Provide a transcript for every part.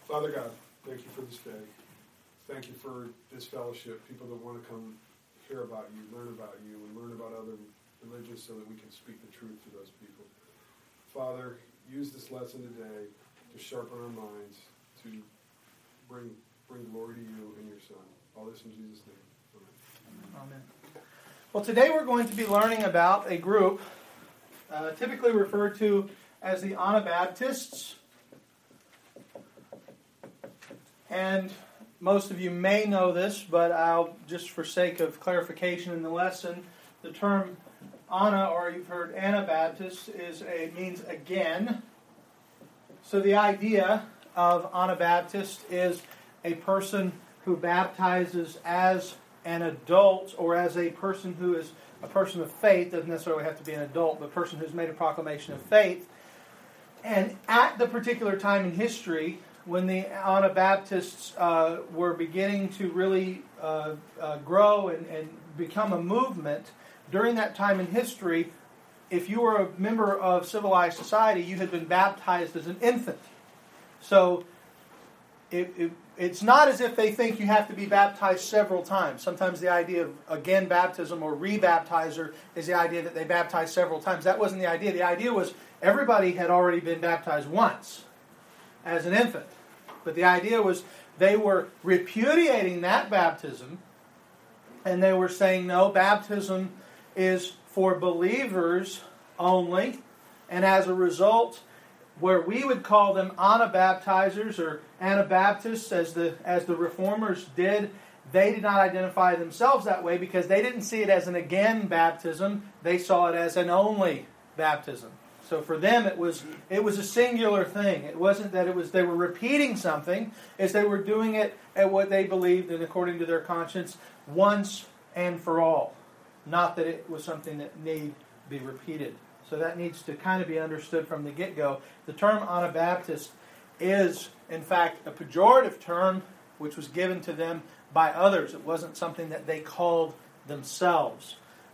Father God, thank you for this day. Thank you for this fellowship, people that want to come hear about you, learn about you, and learn about other religions so that we can speak the truth to those people. Father, use this lesson today to sharpen our minds, to bring glory to you and your Son. All this in Jesus' name. Amen. Amen. Well, today we're going to be learning about a group typically referred to as the Anabaptists. And most of you may know this, but I'll just for sake of clarification in the lesson, the term Ana, or you've heard Anabaptist, means again. So the idea of Anabaptist is a person who baptizes as an adult or as a person who is a person of faith. Doesn't necessarily have to be an adult, but a person who's made a proclamation of faith. And at the particular time in history when the Anabaptists were beginning to really grow and become a movement, during that time in history, if you were a member of civilized society, you had been baptized as an infant. So it's not as if they think you have to be baptized several times. Sometimes the idea of again baptism or rebaptizer is the idea that they baptized several times. That wasn't the idea. The idea was everybody had already been baptized once as an infant. But the idea was they were repudiating that baptism, and they were saying, no, baptism is for believers only. And as a result, where we would call them Anabaptizers or Anabaptists, as the Reformers did, they did not identify themselves that way because they didn't see it as an again baptism. They saw it as an only baptism. So for them, it was a singular thing. It wasn't that they were repeating something, as they were doing it at what they believed and according to their conscience once and for all. Not that it was something that need be repeated. So that needs to kind of be understood from the get-go. The term Anabaptist is, in fact, a pejorative term which was given to them by others. It wasn't something that they called themselves.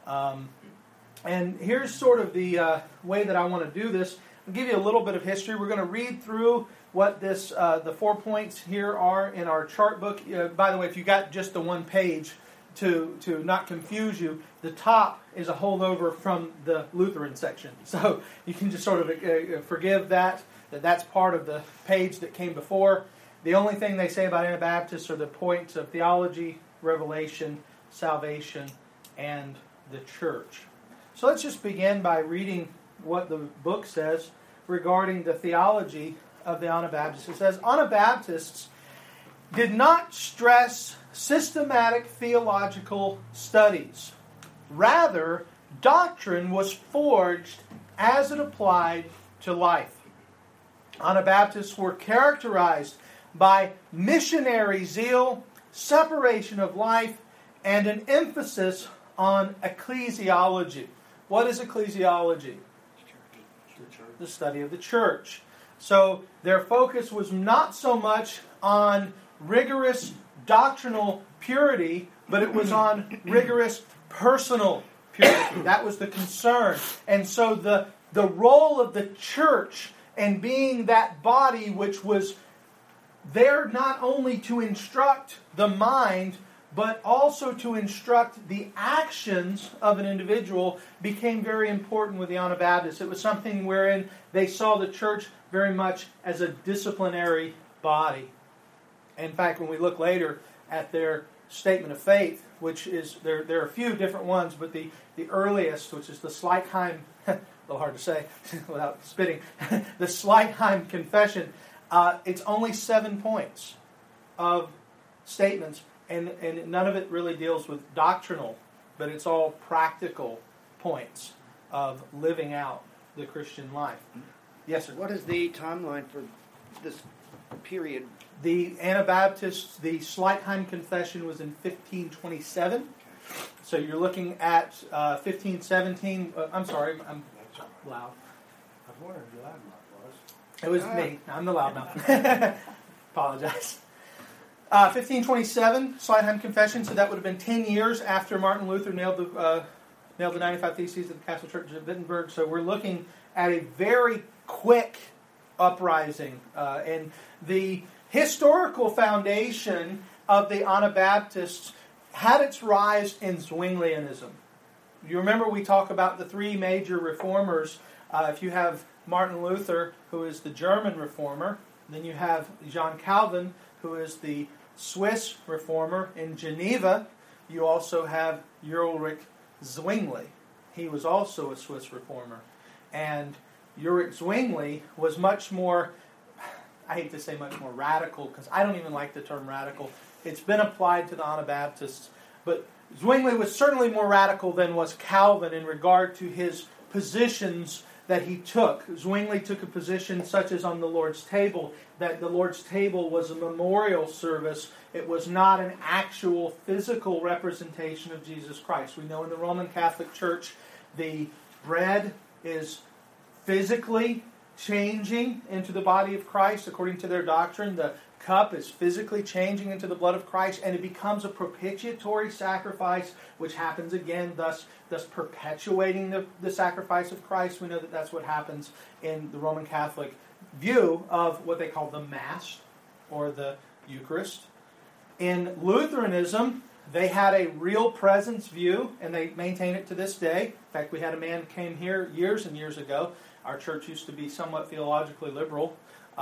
And here's sort of the way that I want to do this. I'll give you a little bit of history. We're going to read through what the 4 points here are in our chart book. By the way, if you got just the one page, to not confuse you, the top is a holdover from the Lutheran section. So you can just sort of forgive that's part of the page that came before. The only thing they say about Anabaptists are the points of theology, revelation, salvation, and the church. So let's just begin by reading what the book says regarding the theology of the Anabaptists. It says, Anabaptists did not stress systematic theological studies. Rather, doctrine was forged as it applied to life. Anabaptists were characterized by missionary zeal, separation of life, and an emphasis on ecclesiology. What is ecclesiology? The study of the church. So their focus was not so much on rigorous doctrinal purity, but it was on rigorous personal purity. That was the concern. And so the role of the church and being that body which was there not only to instruct the mind, but also to instruct the actions of an individual became very important with the Anabaptists. It was something wherein they saw the church very much as a disciplinary body. In fact, when we look later at their statement of faith, which is, there are a few different ones, but the earliest, which is the Schleichheim, a little hard to say without spitting, the Schleichheim Confession, it's only 7 points of statements, and none of it really deals with doctrinal, but it's all practical points of living out the Christian life. Yes, sir? What is the timeline for this period? The Anabaptists, the Schleichheim Confession was in 1527. So you're looking at 1517. I'm sorry, I'm loud. I was wondering who loud was. It was me. I'm the loudmouth. Apologize. 1527, Schleichheim Confession. So that would have been 10 years after Martin Luther nailed the 95 Theses of the Catholic Church of Wittenberg. So we're looking at a very quick uprising. And the historical foundation of the Anabaptists had its rise in Zwinglianism. You remember we talk about the three major reformers. If you have Martin Luther, who is the German reformer, then you have John Calvin, who is the Swiss reformer in Geneva. You also have Ulrich Zwingli. He was also a Swiss reformer. And Ulrich Zwingli was much more, I hate to say much more radical, because I don't even like the term radical. It's been applied to the Anabaptists, but Zwingli was certainly more radical than was Calvin in regard to his positions that he took. Zwingli took a position such as on the Lord's table, that the Lord's table was a memorial service. It was not an actual physical representation of Jesus Christ. We know in the Roman Catholic Church, the bread is physically changing into the body of Christ according to their doctrine. The cup is physically changing into the blood of Christ, and it becomes a propitiatory sacrifice, which happens again, thus perpetuating the sacrifice of Christ. We know that that's what happens in the Roman Catholic view of what they call the Mass, or the Eucharist. In Lutheranism, they had a real presence view, and they maintain it to this day. In fact, we had a man came here years and years ago. Our church used to be somewhat theologically liberal.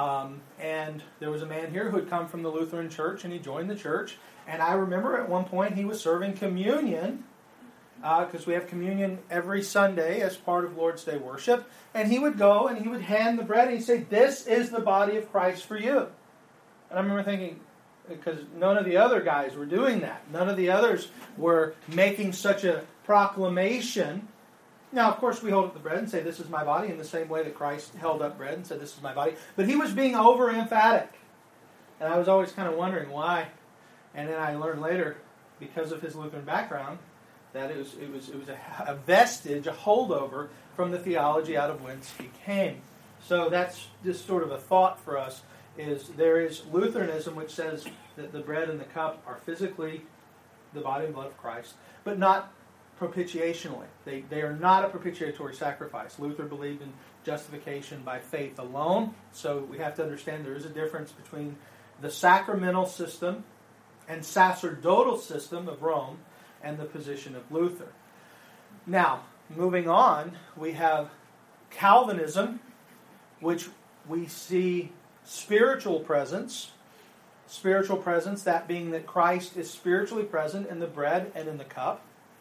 And there was a man here who had come from the Lutheran church, and he joined the church. And I remember at one point he was serving communion, because we have communion every Sunday as part of Lord's Day worship. And he would go and he would hand the bread and he'd say, "This is the body of Christ for you." And I remember thinking, because none of the other guys were doing that. None of the others were making such a proclamation. Now, of course, we hold up the bread and say, "This is my body," in the same way that Christ held up bread and said, "This is my body." But he was being over-emphatic. And I was always kind of wondering why. And then I learned later, because of his Lutheran background, that it was a vestige, a holdover from the theology out of whence he came. So that's just sort of a thought for us, is there is Lutheranism, which says that the bread and the cup are physically the body and blood of Christ, but not propitiationally. They are not a propitiatory sacrifice. Luther believed in justification by faith alone, so we have to understand there is a difference between the sacramental system and sacerdotal system of Rome and the position of Luther. Now, moving on, we have Calvinism, which we see spiritual presence, that being that Christ is spiritually present in the bread and in the cup,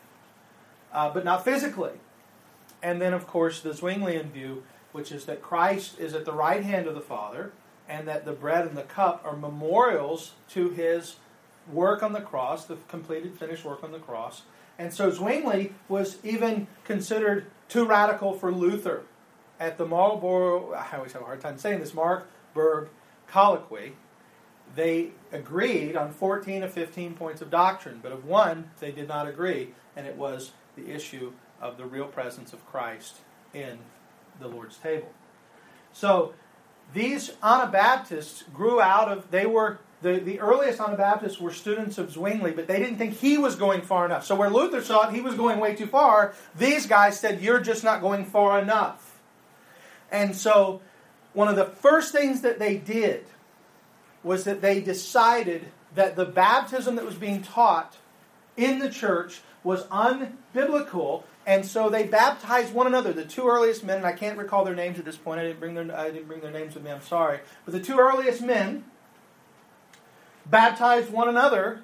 but not physically. And then, of course, the Zwinglian view, which is that Christ is at the right hand of the Father, and that the bread and the cup are memorials to his work on the cross, the completed, finished work on the cross. And so Zwingli was even considered too radical for Luther. At the Marburg, I always have a hard time saying this, Marburg Colloquy, they agreed on 14 of 15 points of doctrine, but of one they did not agree, and it was the issue of the real presence of Christ in the Lord's table. So these Anabaptists grew out of, they were, the earliest Anabaptists were students of Zwingli, but they didn't think he was going far enough. So where Luther thought he was going way too far, these guys said, "You're just not going far enough." And so one of the first things that they did was that they decided that the baptism that was being taught in the church was unbiblical, and so they baptized one another. The two earliest men, and I can't recall their names at this point. I didn't bring their names with me. I'm sorry, but the two earliest men baptized one another,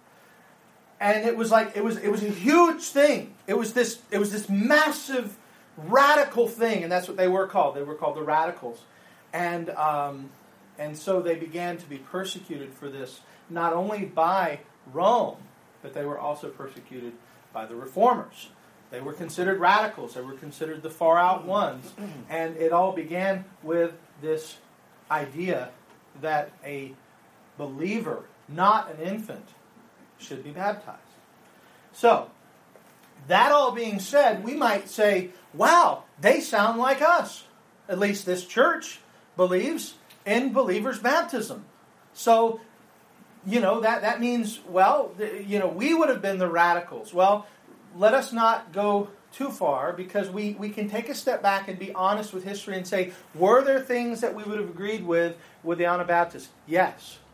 and it was a huge thing. It was this massive radical thing, and that's what they were called. They were called the radicals, and so they began to be persecuted for this, not only by Rome, but they were also persecuted by the reformers. They were considered radicals. They were considered the far out ones. And it all began with this idea that a believer, not an infant, should be baptized. So, that all being said, we might say, wow, they sound like us. At least this church believes in believers' baptism. So, that means, we would have been the radicals. Well, let us not go too far, because we can take a step back and be honest with history and say, were there things that we would have agreed with the Anabaptists? Yes.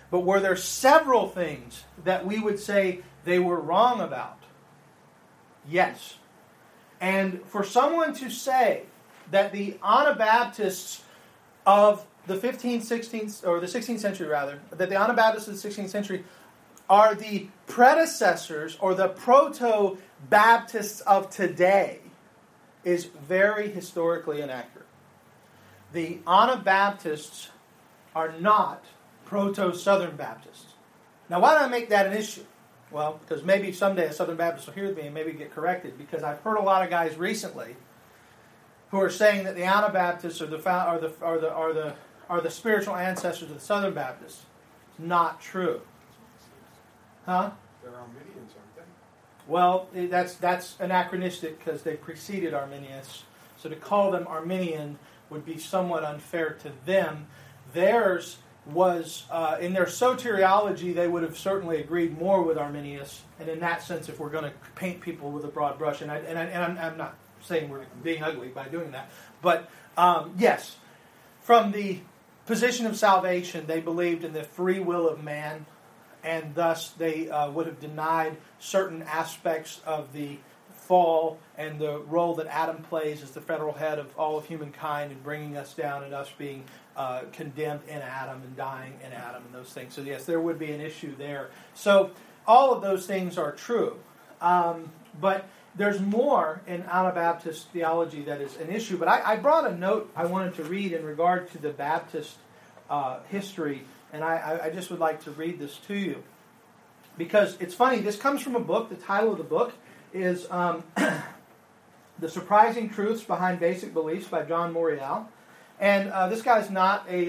But were there several things that we would say they were wrong about? Yes. And for someone to say that the Anabaptists of the 15th, 16th, or the 16th century rather, that the Anabaptists of the 16th century are the predecessors or the proto-Baptists of today is very historically inaccurate. The Anabaptists are not proto-Southern Baptists. Now, why do I make that an issue? Well, because maybe someday a Southern Baptist will hear me and maybe get corrected, because I've heard a lot of guys recently who are saying that the Anabaptists are the spiritual ancestors of the Southern Baptists. It's not true. Huh? They're Arminians, aren't they? Well, that's anachronistic because they preceded Arminius. So to call them Arminian would be somewhat unfair to them. Theirs was, in their soteriology, they would have certainly agreed more with Arminius. And in that sense, if we're going to paint people with a broad brush, and I'm not saying we're being ugly by doing that, but yes, from the position of salvation, they believed in the free will of man, and thus they would have denied certain aspects of the fall and the role that Adam plays as the federal head of all of humankind in bringing us down and us being condemned in Adam and dying in Adam and those things. So yes, there would be an issue there. So all of those things are true. But there's more in Anabaptist theology that is an issue. But I brought a note I wanted to read in regard to the Baptist history, and I just would like to read this to you. Because it's funny, this comes from a book. The title of the book is The Surprising Truths Behind Basic Beliefs by John Morial. And this guy's not a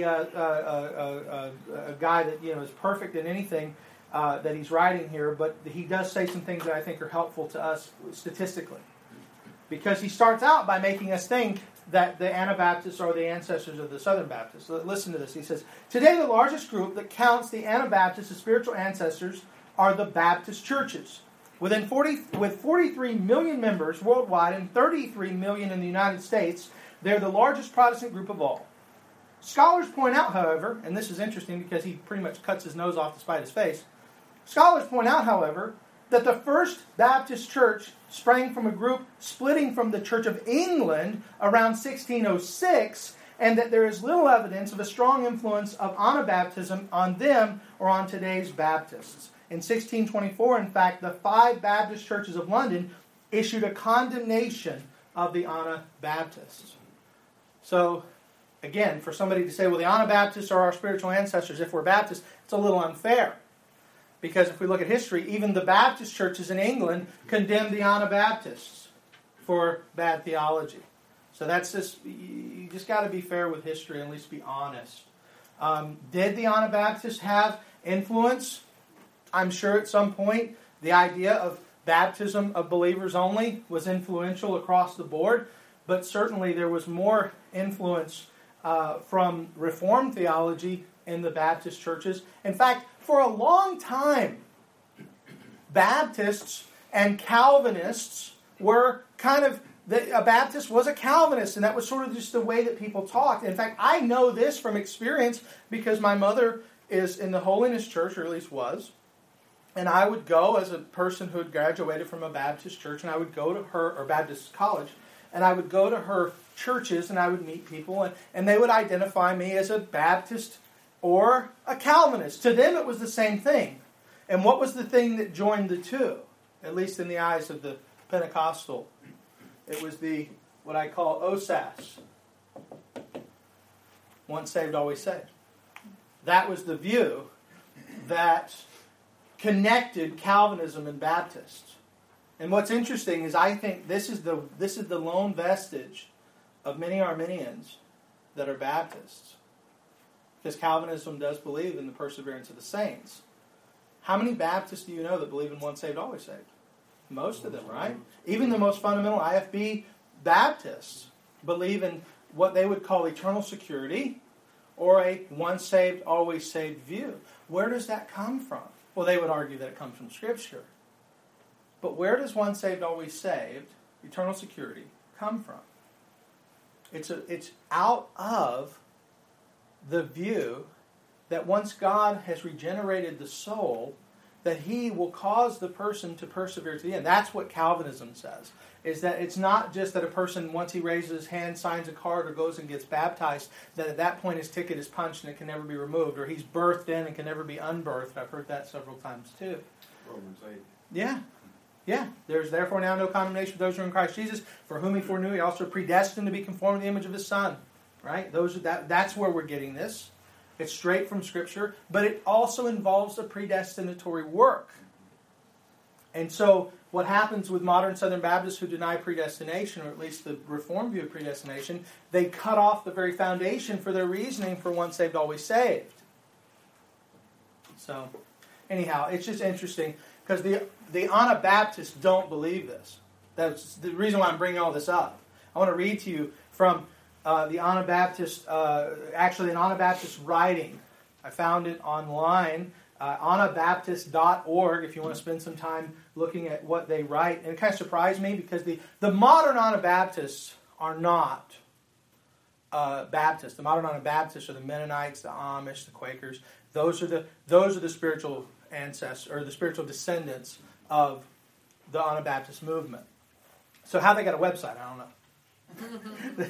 guy that is perfect in anything that he's writing here, but he does say some things that I think are helpful to us statistically. Because he starts out by making us think that the Anabaptists are the ancestors of the Southern Baptists. So listen to this. He says, today the largest group that counts the Anabaptists as spiritual ancestors are the Baptist churches. With 43 million members worldwide and 33 million in the United States, they're the largest Protestant group of all. Scholars point out, however, and this is interesting because he pretty much cuts his nose off to spite his face. Scholars point out, however, that the first Baptist church sprang from a group splitting from the Church of England around 1606, and that there is little evidence of a strong influence of Anabaptism on them or on today's Baptists. In 1624, in fact, the 5 Baptist churches of London issued a condemnation of the Anabaptists. So, again, for somebody to say, well, the Anabaptists are our spiritual ancestors if we're Baptists, it's a little unfair. Because if we look at history, even the Baptist churches in England condemned the Anabaptists for bad theology. So that's just, you just got to be fair with history and at least be honest. Did the Anabaptists have influence? I'm sure at some point the idea of baptism of believers only was influential across the board, but certainly there was more influence from Reformed theology in the Baptist churches. In fact, for a long time, Baptists and Calvinists were kind of, a Baptist was a Calvinist, and that was sort of just the way that people talked. In fact, I know this from experience because my mother is in the Holiness Church, or at least was. And I would go as a person who had graduated from a Baptist church, and I would go to her, or Baptist college, and I would go to her churches, and I would meet people, and they would identify me as a Baptist or a Calvinist. To them, it was the same thing. And what was the thing that joined the two? At least in the eyes of the Pentecostal. It was the, what I call OSAS. Once saved, always saved. That was the view that connected Calvinism and Baptists. And what's interesting is I think this is the lone vestige of many Arminians that are Baptists. Because Calvinism does believe in the perseverance of the saints. How many Baptists do you know that believe in once saved, always saved? Most of them, right? Even the most fundamental IFB Baptists believe in what they would call eternal security or a once saved, always saved view. Where does that come from? Well, they would argue that it comes from Scripture. But where does once saved, always saved, eternal security, come from? It's out of the view that once God has regenerated the soul, that He will cause the person to persevere to the end. That's what Calvinism says, is that it's not just that a person, once he raises his hand, signs a card, or goes and gets baptized, that at that point his ticket is punched and it can never be removed, or he's birthed in and can never be unbirthed. I've heard that several times too. Romans 8. Yeah. Yeah. There's therefore now no condemnation for those who are in Christ Jesus, for whom He foreknew, He also predestined to be conformed to the image of His Son. Right? That's where we're getting this. It's straight from Scripture, but it also involves a predestinatory work. And so what happens with modern Southern Baptists who deny predestination, or at least the Reformed view of predestination, they cut off the very foundation for their reasoning for once saved, always saved. So, anyhow, it's just interesting, because the Anabaptists don't believe this. That's the reason why I'm bringing all this up. I want to read to you from the Anabaptist, actually an Anabaptist writing. I found it online, anabaptist.org, if you want to spend some time looking at what they write. And it kind of surprised me, because the modern Anabaptists are not Baptists. The modern Anabaptists are the Mennonites, the Amish, the Quakers. Those are the spiritual ancestors, or the spiritual descendants of the Anabaptist movement. So how they got a website, I don't know.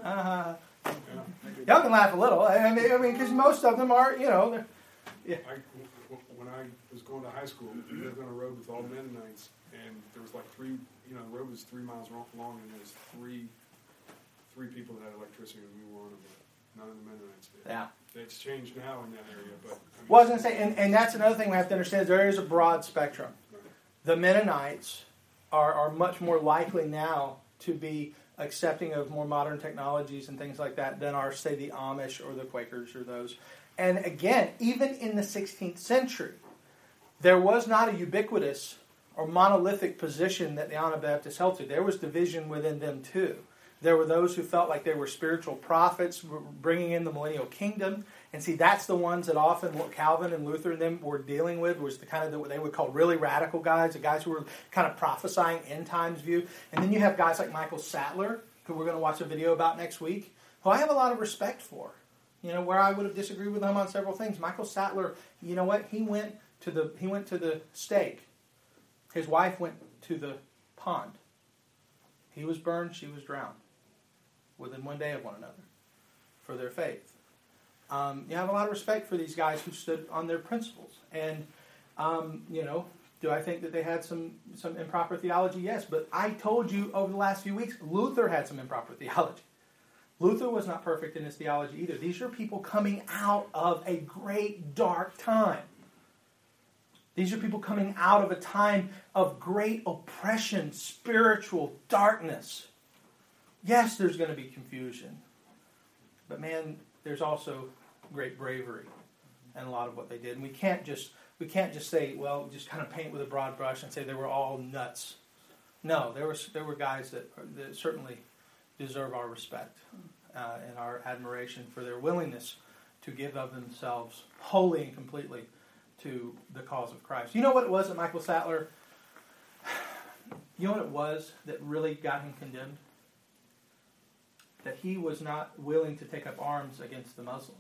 Y'all can laugh a little. I mean, because most of them are, yeah. When I was going to high school, we lived on a road with all Mennonites, and there was like the road was 3 miles long, and there was three people that had electricity, and we were one of them. None of the Mennonites did. Yeah. It's changed now in that area, but... Well, I was going to say, and that's another thing we have to understand, is there is a broad spectrum. Right. The Mennonites are much more likely now to be accepting of more modern technologies and things like that than are, say, the Amish or the Quakers or those. And again, even in the 16th century, there was not a ubiquitous or monolithic position that the Anabaptists held to. There was division within them too. There were those who felt like they were spiritual prophets bringing in the millennial kingdom. And see, that's the ones that often what Calvin and Luther and them were dealing with, was the kind of what they would call really radical guys, the guys who were kind of prophesying end times view. And then you have guys like Michael Sattler, who we're going to watch a video about next week, who I have a lot of respect for. Where I would have disagreed with him on several things. Michael Sattler, you know what? He went to the stake. His wife went to the pond. He was burned, she was drowned, within one day of one another, for their faith. You have a lot of respect for these guys who stood on their principles. And, do I think that they had some improper theology? Yes. But I told you over the last few weeks, Luther had some improper theology. Luther was not perfect in his theology either. These are people coming out of a great dark time. These are people coming out of a time of great oppression, spiritual darkness. Yes, there's going to be confusion. But man, there's also great bravery in a lot of what they did. And we can't just say, well, just kind of paint with a broad brush and say they were all nuts. No, there were guys that certainly deserve our respect and our admiration for their willingness to give of themselves wholly and completely to the cause of Christ. You know what it was that Michael Sattler, you know what it was that really got him condemned? That he was not willing to take up arms against the Muslims.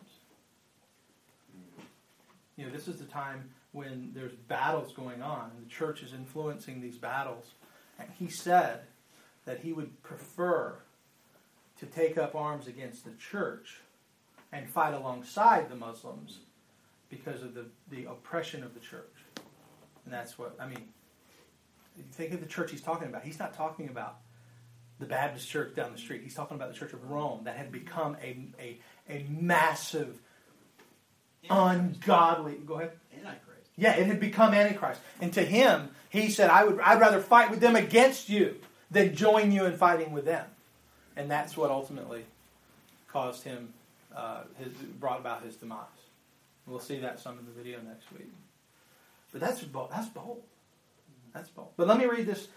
This is the time when there's battles going on, and the church is influencing these battles. And he said that he would prefer to take up arms against the church and fight alongside the Muslims because of the oppression of the church. And that's what, think of the church he's talking about. He's not talking about the Baptist church down the street. He's talking about the Church of Rome that had become a massive, ungodly... Go ahead. Antichrist. Yeah, it had become Antichrist. And to him, he said, I'd rather fight with them against you than join you in fighting with them. And that's what ultimately caused him, brought about his demise. We'll see that some in the video next week. But that's bold. That's bold. That's bold. But let me read this.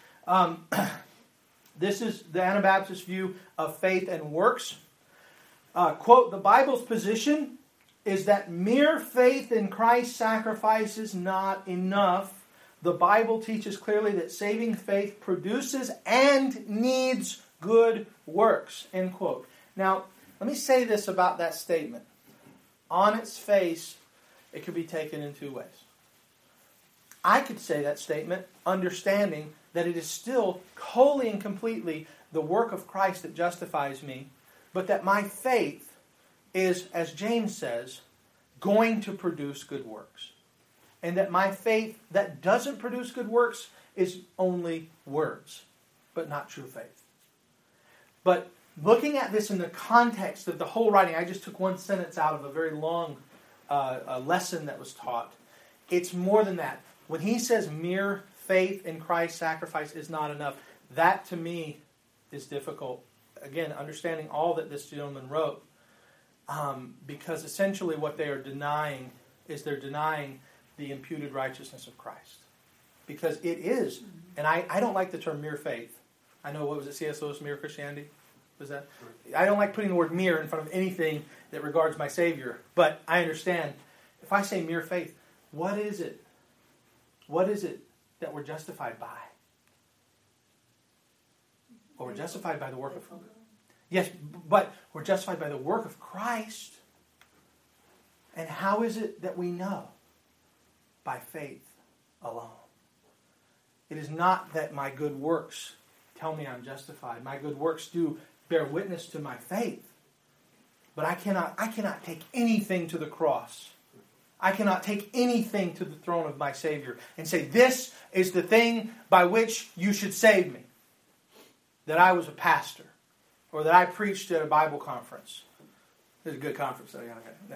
This is the Anabaptist view of faith and works. Quote, the Bible's position is that mere faith in Christ's sacrifice is not enough. The Bible teaches clearly that saving faith produces and needs good works. End quote. Now, let me say this about that statement. On its face, it could be taken in two ways. I could say that statement understanding that it is still wholly and completely the work of Christ that justifies me, but that my faith is, as James says, going to produce good works. And that my faith that doesn't produce good works is only words, but not true faith. But looking at this in the context of the whole writing, I just took one sentence out of a very long lesson that was taught. It's more than that. When he says mere faith in Christ's sacrifice is not enough, that to me is difficult. Again, understanding all that this gentleman wrote, because essentially what they are denying is they're denying the imputed righteousness of Christ. Because it is, and I don't like the term mere faith. I know, what was it, C.S. Lewis, Mere Christianity? Was that? I don't like putting the word mere in front of anything that regards my Savior. But I understand, if I say mere faith, what is it? What is it that we're justified by? Well, we're justified by the work of... Yes, but we're justified by the work of Christ. And how is it that we know? By faith alone. It is not that my good works tell me I'm justified. My good works do bear witness to my faith. But I cannot take anything to the cross. I cannot take anything to the throne of my Savior and say, this is the thing by which you should save me. That I was a pastor. Or that I preached at a Bible conference. It was a good conference, though.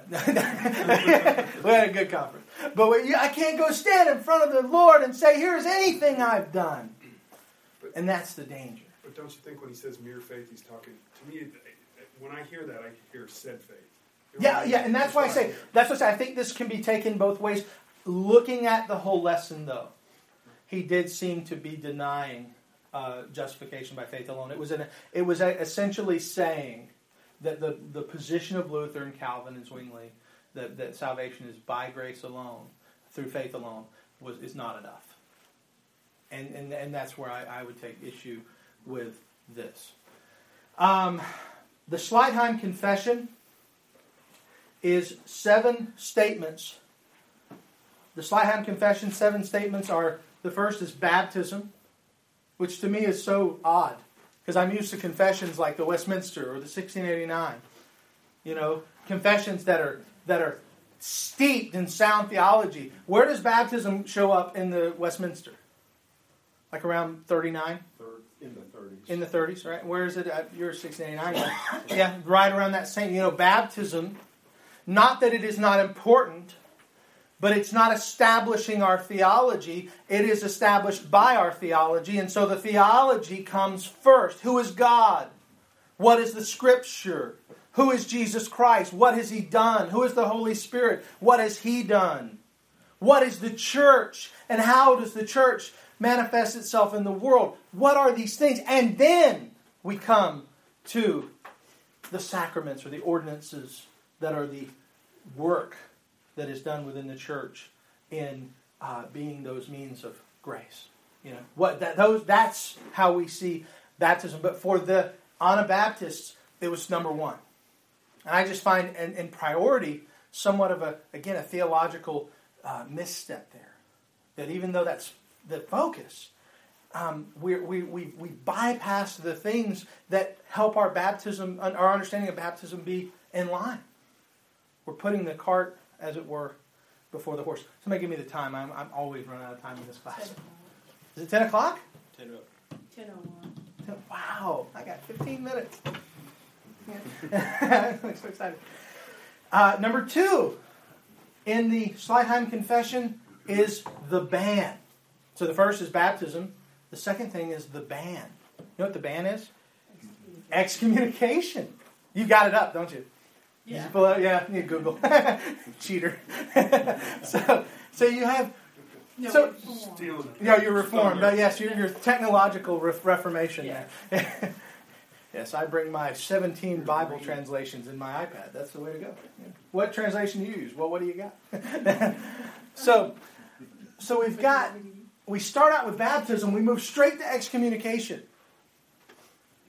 Yeah, we had a good conference. But I can't go stand in front of the Lord and say, here's anything I've done. And that's the danger. But don't you think when he says mere faith, he's talking, to me, when I hear that, I hear said faith. Yeah, and that's why I say, I think this can be taken both ways. Looking at the whole lesson, though, he did seem to be denying justification by faith alone. It was essentially saying that the position of Luther and Calvin and Zwingli, that salvation is by grace alone, through faith alone, is not enough. And that's where I would take issue with this. The Schleitheim Confession is 7 statements. The Schleitheim Confession, 7 statements are, the first is baptism, which to me is so odd, because I'm used to confessions like the Westminster or the 1689. Confessions that are steeped in sound theology. Where does baptism show up in the Westminster? Like around 39? In the 30s. In the 30s, right? Where is it? You're 1689. Right? Yeah, right around that same. Baptism, not that it is not important, but it's not establishing our theology. It is established by our theology, and so the theology comes first. Who is God? What is the Scripture? Who is Jesus Christ? What has He done? Who is the Holy Spirit? What has He done? What is the church? And how does the church manifest itself in the world? What are these things? And then we come to the sacraments or the ordinances that are the work that is done within the church in being those means of grace. That's how we see baptism. But for the Anabaptists, it was number 1. And I just find in priority somewhat of a theological misstep there. That even though that's the focus, we bypass the things that help our baptism, our understanding of baptism, be in line. We're putting the cart, as it were, before the horse. Somebody give me the time. I'm always running out of time in this class. Is it 10 o'clock? 10:01. Wow, I got 15 minutes. I'm so excited. Number 2 in the Schleitheim Confession is the ban. So the first is baptism. The second thing is the ban. You know what the ban is? Excommunication. You got it up, don't you? Yeah. Yeah, you need Google. Cheater. so you have... No, So, Stealing it. you're reformed. Yes, you're technological reformation. Yeah. Yes, I bring my 17 Bible translations in my iPad. That's the way to go. Yeah. What translation do you use? Well, what do you got? So we start out with baptism. We move straight to excommunication.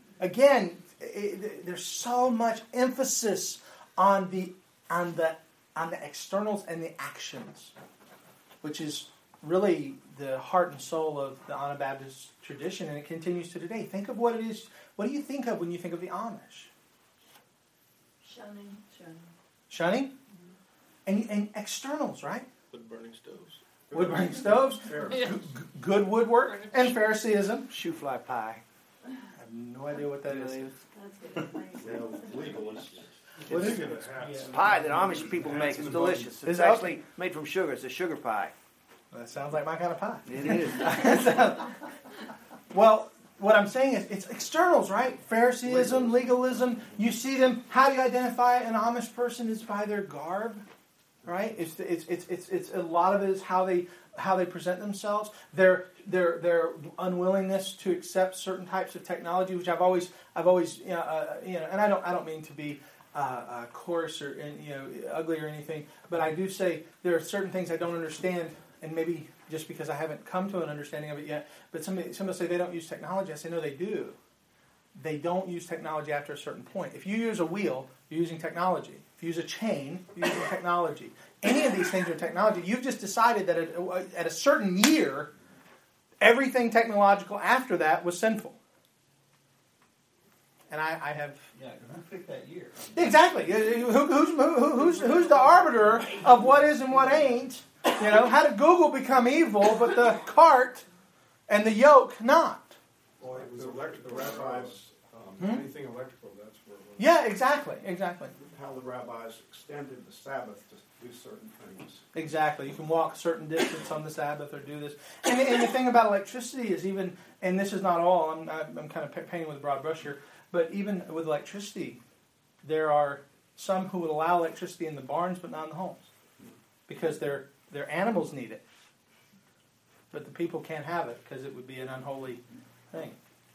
Again, there's so much emphasis on the on the externals and the actions, which is really the heart and soul of the Anabaptist tradition, and it continues to today. Think of what it is. What do you think of when you think of the Amish? Shunning. Shunning? And externals, right? Wood-burning stoves. Wood-burning stoves, good woodwork, and Phariseeism. Shoe fly pie. I have no idea what that is. That's good. Legal is. What is Think it? of the hats. Pie that Amish people make is delicious. Is It's it? actually made from sugar. It's a sugar pie. That sounds like my kind of pie. It is. Well, what I'm saying is, it's externals, right? Phariseeism, legalism. You see them. How do you identify an Amish person? Is by their garb, right? It's a lot of it is how they present themselves. Their unwillingness to accept certain types of technology, which I've always and I don't mean to be coarse or ugly or anything, but I do say there are certain things I don't understand. And maybe just because I haven't come to an understanding of it yet, but somebody say they don't use technology. I say, no, they do. They don't use technology after a certain point. If you use a wheel, you're using technology. If you use a chain, you're using technology. Any of these things are technology. You've just decided that at a certain year, everything technological after that was sinful. And I have... Yeah, who picked that year? Exactly. Who's the arbiter of what is and what ain't? How did Google become evil, but the cart and the yoke not? Well, it was electrical. The rabbis, anything electrical, that's where it was. Yeah, exactly. How the rabbis extended the Sabbath to do certain things. Exactly. You can walk a certain distance on the Sabbath or do this. And the thing about electricity is even, and this is not all, I'm kind of painting with a broad brush here, but even with electricity, there are some who would allow electricity in the barns but not in the homes because their animals need it. But the people can't have it because it would be an unholy thing.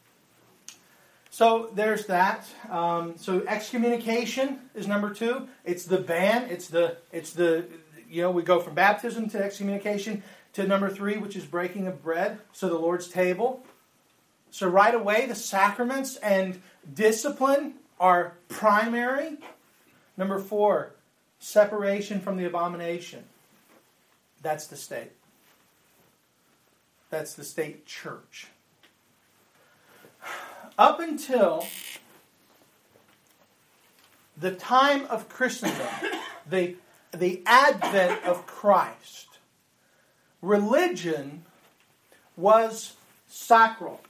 So there's that. So excommunication is number 2. It's the ban. It's the we go from baptism to excommunication to number 3, which is breaking of bread. So the Lord's table. So right away, the sacraments and discipline are primary. Number 4, separation from the abomination. That's the state. That's the state church. Up until the time of Christendom, the advent of Christ, religion was sacral.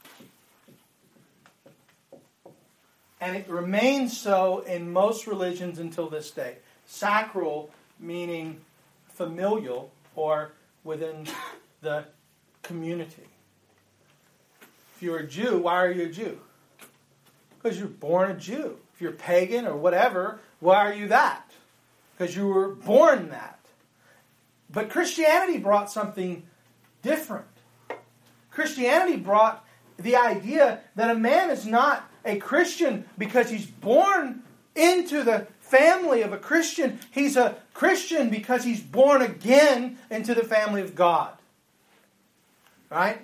And it remains so in most religions until this day. Sacral meaning familial or within the community. If you're a Jew, why are you a Jew? Because you're born a Jew. If you're pagan or whatever, why are you that? Because you were born that. But Christianity brought something different. Christianity brought the idea that a man is not a Christian because he's born into the family of a Christian. He's a Christian because he's born again into the family of God. Right?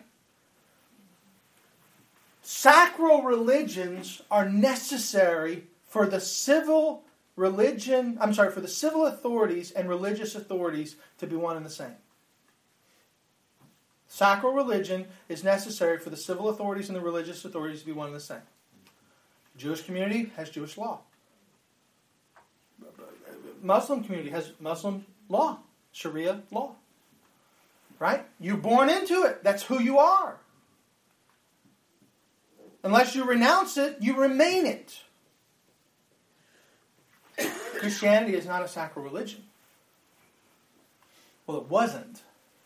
Sacral religions are necessary for the civil authorities and religious authorities to be one and the same. Sacral religion is necessary for the civil authorities and the religious authorities to be one and the same. Jewish community has Jewish law. Muslim community has Muslim law, Sharia law. Right? You're born into it. That's who you are. Unless you renounce it, you remain it. Christianity is not a sacral religion. Well, it wasn't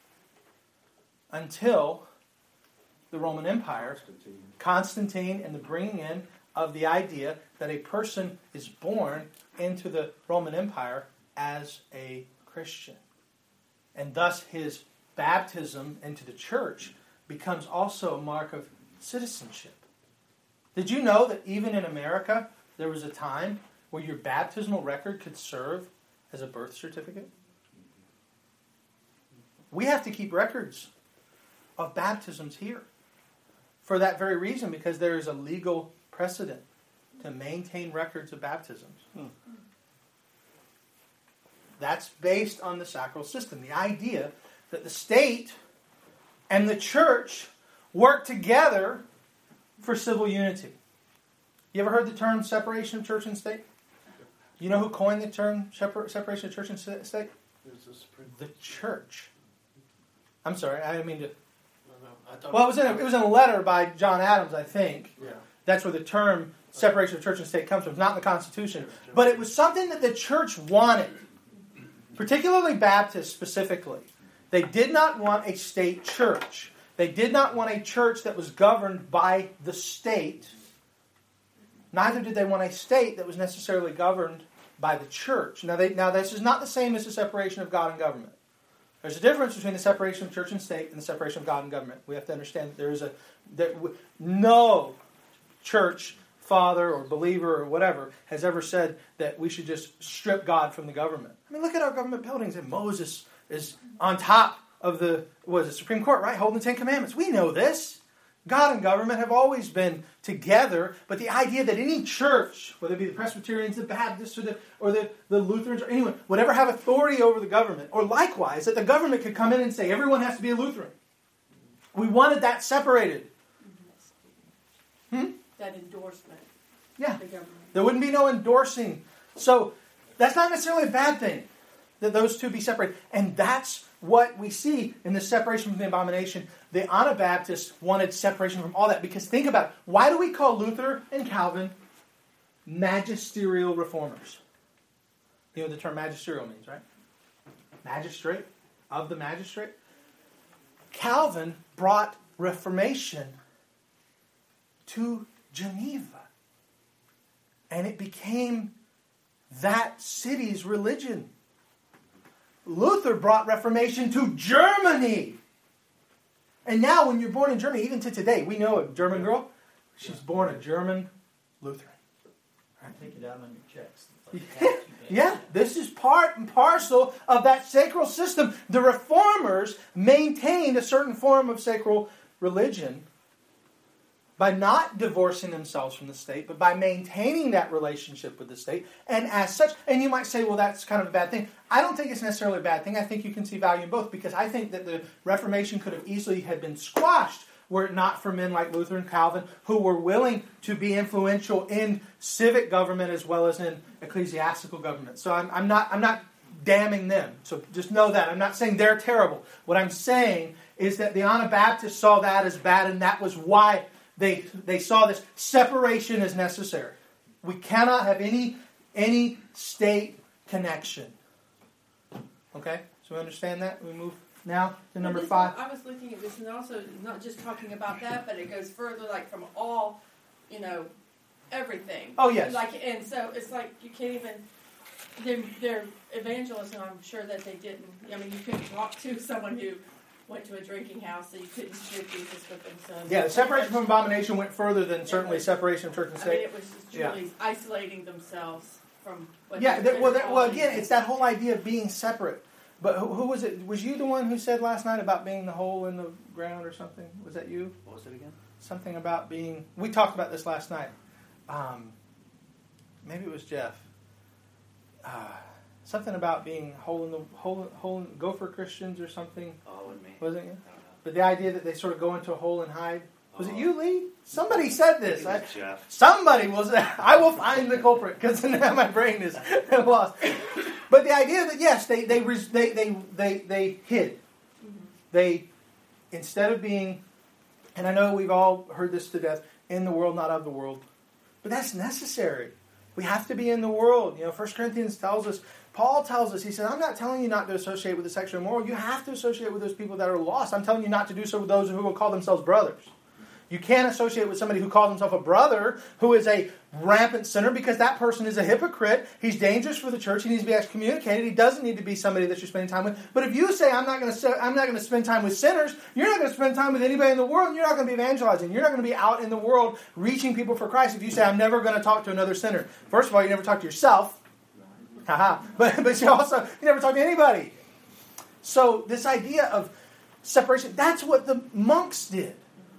until the Roman Empire, Constantine, and the bringing in of the idea that a person is born into the Roman Empire as a Christian. And thus his baptism into the church becomes also a mark of citizenship. Did you know that even in America, there was a time where your baptismal record could serve as a birth certificate? We have to keep records of baptisms here for that very reason, because there is a legal precedent to maintain records of baptisms. That's based on the sacral system. The idea that the state and the church work together for civil unity. You ever heard the term separation of church and state? You know who coined the term separation of church and state? The church. I'm sorry, I didn't mean to... Well, it was in a letter by John Adams, I think. Yeah. That's where the term separation of church and state comes from. It's not in the Constitution. But it was something that the church wanted, particularly Baptists specifically. They did not want a state church. They did not want a church that was governed by the state. Neither did they want a state that was necessarily governed by the church. Now, this is not the same as the separation of God and government. There's a difference between the separation of church and state and the separation of God and government. We have to understand that no church father or believer or whatever has ever said that we should just strip God from the government. I mean, look at our government buildings, and Moses is on top of the Supreme Court, right? Holding the Ten Commandments. We know this. God and government have always been together, but the idea that any church, whether it be the Presbyterians, the Baptists, or the Lutherans, or anyone, would ever have authority over the government, or likewise, that the government could come in and say, everyone has to be a Lutheran. We wanted that separated. That endorsement. Yeah. The government. There wouldn't be no endorsing. So that's not necessarily a bad thing, that those two be separated. And that's what we see in the separation from the abomination. The Anabaptists wanted separation from all that. Because think about it. Why do we call Luther and Calvin magisterial reformers? You know what the term magisterial means, right? Magistrate, of the magistrate. Calvin brought Reformation to Geneva. And it became that city's religion. Luther brought Reformation to Germany. And now when you're born in Germany, even to today, we know a German girl. She's born a German Lutheran. Right? Take it out on your checks. Yeah, this is part and parcel of that sacral system. The Reformers maintained a certain form of sacral religion by not divorcing themselves from the state, but by maintaining that relationship with the state. And as such, and you might say, well, that's kind of a bad thing. I don't think it's necessarily a bad thing. I think you can see value in both, because I think that the Reformation could have easily had been squashed were it not for men like Luther and Calvin, who were willing to be influential in civic government as well as in ecclesiastical government. So I'm not damning them. So just know that. I'm not saying they're terrible. What I'm saying is that the Anabaptists saw that as bad, and that was why they saw this separation as necessary. We cannot have any state connection. Okay? So we understand that? We move now to number 5. I was looking at this, and also not just talking about that, but it goes further, like from all, everything. Oh, yes. And so it's like you can't even. Their evangelism, I'm sure that they didn't. I mean, you couldn't talk to someone who went to a drinking house, so you couldn't share Jesus with them. So Yeah, the separation from abomination went further than certainly separation of church and I mean, state. it was just truly isolating themselves from what Yeah, they well, again, it's that whole idea of being separate. But who was it? Was you the one who said last night about being the hole in the ground or something? Was that you? What was it again? Something about being... We talked about this last night. Maybe it was Jeff. Something about being hole in gopher Christians or something. Oh, it wasn't me. Wasn't you? But the idea that they sort of go into a hole and hide. Was it you, Lee? Somebody said this. Jeff. Somebody was. I will find the culprit, because now my brain is lost. But the idea that yes, they hid. They, instead of being, and I know we've all heard this to death, in the world, not of the world. But that's necessary. We have to be in the world. 1 Corinthians tells us, Paul tells us, he says, I'm not telling you not to associate with the sexually immoral. You have to associate with those people that are lost. I'm telling you not to do so with those who will call themselves brothers. You can't associate with somebody who calls himself a brother who is a rampant sinner, because that person is a hypocrite. He's dangerous for the church. He needs to be excommunicated. He doesn't need to be somebody that you're spending time with. But if you say, I'm not going to spend time with sinners, you're not going to spend time with anybody in the world. You're not going to be evangelizing. You're not going to be out in the world reaching people for Christ. If you say, I'm never going to talk to another sinner. First of all, you never talk to yourself. But you never talk to anybody. So this idea of separation, that's what the monks did.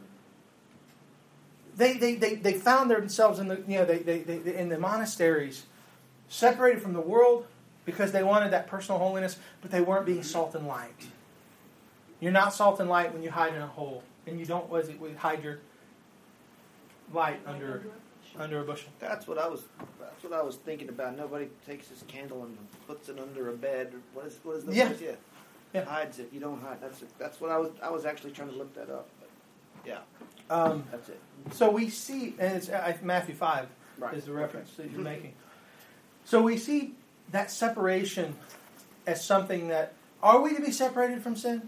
They found themselves in the in the monasteries, separated from the world, because they wanted that personal holiness, but they weren't being salt and light. You're not salt and light when you hide in a hole, and you don't hide your light under a bushel. That's what I was thinking about. Nobody takes his candle and puts it under a bed. What is the Yeah. word? Yeah. Hides it. You don't hide. That's what I was actually trying to look that up. But yeah. That's it. So we see, and it's Matthew 5 Right. is the reference that you're making. So we see that separation as something that, are we to be separated from sin?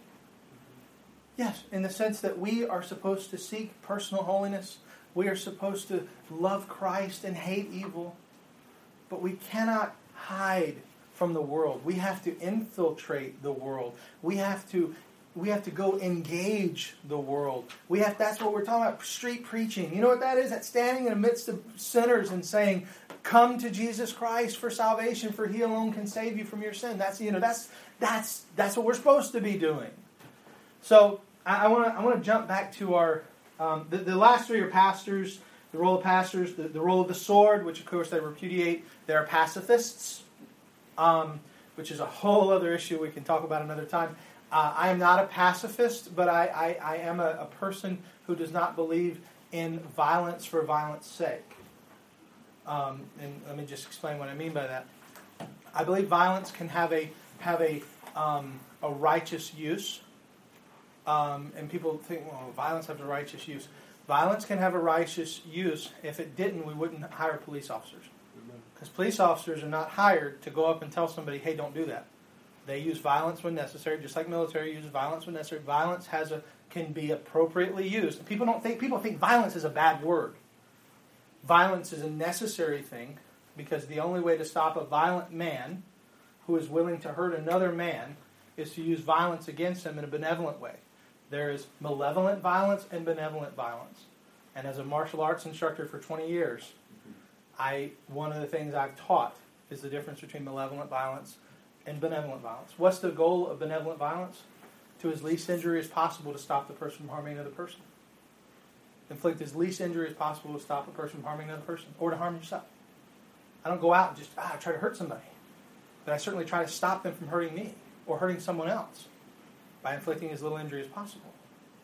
Yes, in the sense that we are supposed to seek personal holiness. We are supposed to love Christ and hate evil. But we cannot hide from the world. We have to infiltrate the world. We have to go engage the world. That's what we're talking about, street preaching. You know what that is? That's standing in the midst of sinners and saying, come to Jesus Christ for salvation, for He alone can save you from your sin. That's what we're supposed to be doing. So I want to jump back to our the last three are pastors. The role of pastors, the role of the sword, which of course they repudiate. They are pacifists, which is a whole other issue we can talk about another time. I am not a pacifist, but I am a person who does not believe in violence for violence sake. And let me just explain what I mean by that. I believe violence can have a righteous use. And people think, well, violence has a righteous use. Violence can have a righteous use. If it didn't, we wouldn't hire police officers. Because police officers are not hired to go up and tell somebody, hey, don't do that. They use violence when necessary, just like military uses violence when necessary. Violence can be appropriately used. People think violence is a bad word. Violence is a necessary thing, because the only way to stop a violent man who is willing to hurt another man is to use violence against him in a benevolent way. There is malevolent violence and benevolent violence. And as a martial arts instructor for 20 years, one of the things I've taught is the difference between malevolent violence and benevolent violence. What's the goal of benevolent violence? To as least injury as possible to stop the person from harming another person. Inflict as least injury as possible to stop a person from harming another person, or to harm yourself. I don't go out and just try to hurt somebody. But I certainly try to stop them from hurting me or hurting someone else by inflicting as little injury as possible.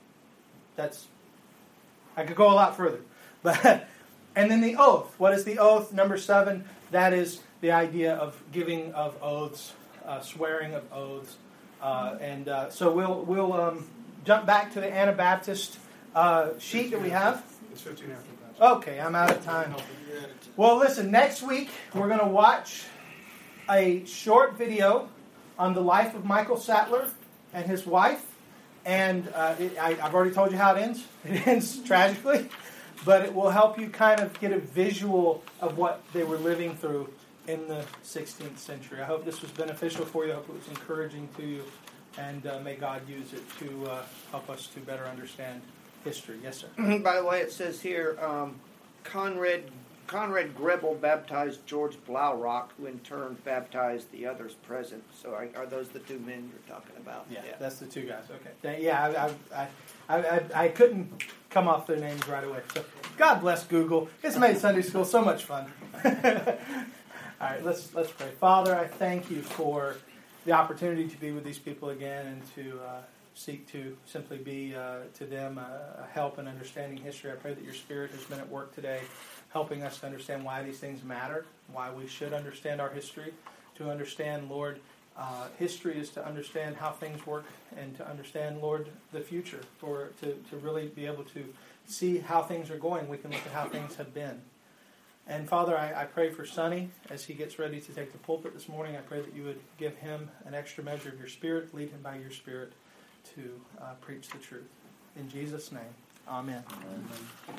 I could go a lot further. And then the oath. What is the oath? Number 7, that is the idea of giving of oaths, swearing of oaths. So we'll jump back to the Anabaptist sheet that we have. It's 15 after that. Okay, I'm out of time. Well, listen, next week we're going to watch a short video on the life of Michael Sattler and his wife. And I've already told you how it ends. It ends tragically. But it will help you kind of get a visual of what they were living through in the 16th century. I hope this was beneficial for you. I hope it was encouraging to you. And may God use it to help us to better understand history. Yes, sir. By the way, it says here, Conrad Grebel baptized George Blaurock, who in turn baptized the others present. So are those the two men you're talking about? Yeah, that's the two guys. Okay. Yeah, I couldn't come off their names right away. So God bless Google. It's made Sunday school so much fun. All right, let's pray. Father, I thank you for the opportunity to be with these people again and to seek to simply be to them a help in understanding history. I pray that your Spirit has been at work today, helping us to understand why these things matter, why we should understand our history. To understand, Lord, history is to understand how things work and to understand, Lord, the future. To really be able to see how things are going, we can look at how things have been. And Father, I pray for Sonny as he gets ready to take the pulpit this morning. I pray that you would give him an extra measure of your Spirit, lead him by your Spirit to preach the truth. In Jesus' name, amen.